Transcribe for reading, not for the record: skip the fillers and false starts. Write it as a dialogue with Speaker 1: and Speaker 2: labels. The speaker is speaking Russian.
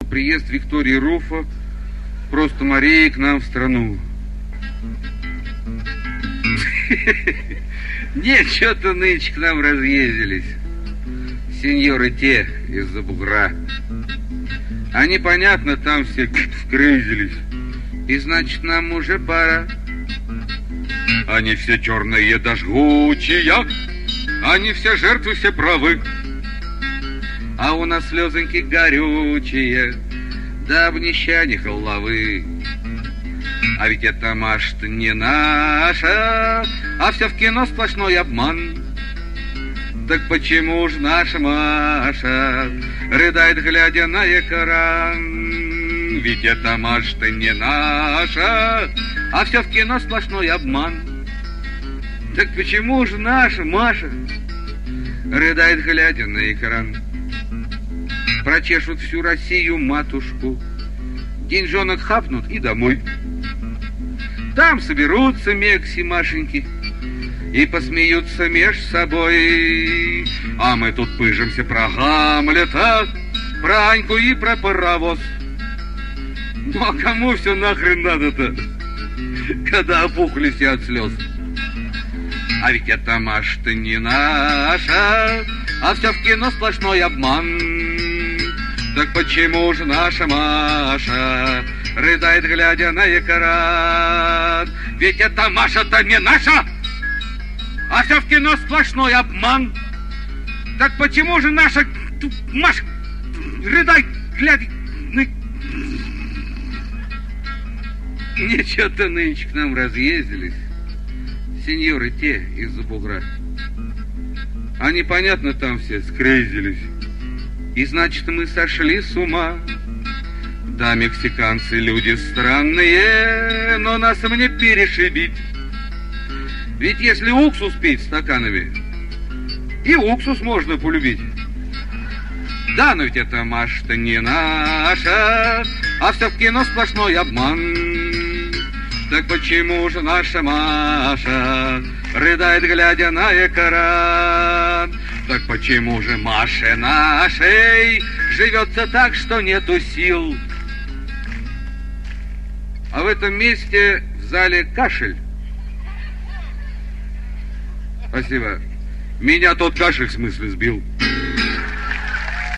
Speaker 1: приезд Виктории Руффо просто Марии к нам в страну. Нет, что-то нынче к нам разъездились сеньоры те из-за бугра. Они, понятно, там все скрызились. И значит, нам уже пора. Они все черные да жгучие, они все жертвы, все правы. А у нас слезоньки горючие, да обнищание головы. А ведь эта Маша-то не наша, а все в кино сплошной обман. Так почему ж наша Маша рыдает, глядя на экран? Ведь эта Маша-то не наша, а все в кино сплошной обман. Так почему же наша Маша рыдает, глядя на экран? Прочешут всю Россию матушку, деньжонок хапнут и домой. Там соберутся Мекси Машеньки и посмеются меж собой. А мы тут пыжимся про Гамлета, про Аньку и про паровоз. Ну а кому все нахрен надо-то, когда опухли все от слез? А ведь эта Маша-то не наша, а все в кино сплошной обман. Так почему же наша Маша рыдает, глядя на экран? Ведь эта Маша-то не наша, а все в кино сплошной обман. Так почему же наша Маша рыдает, глядя на... Ничего-то нынче к нам разъездились сеньоры те из-за бугра. Они, понятно, там все скрызились. И значит, мы сошли с ума. Да, мексиканцы люди странные, но нас мне перешибить. Ведь если уксус пить стаканами, и уксус можно полюбить. Да, но ведь эта Маша-то не наша, а все в кино сплошной обман. Так почему же наша Маша рыдает, глядя на экран? Так почему же Маше нашей живется так, что нету сил? А в этом месте в зале кашель. Спасибо. Меня тот кашель в смысле сбил.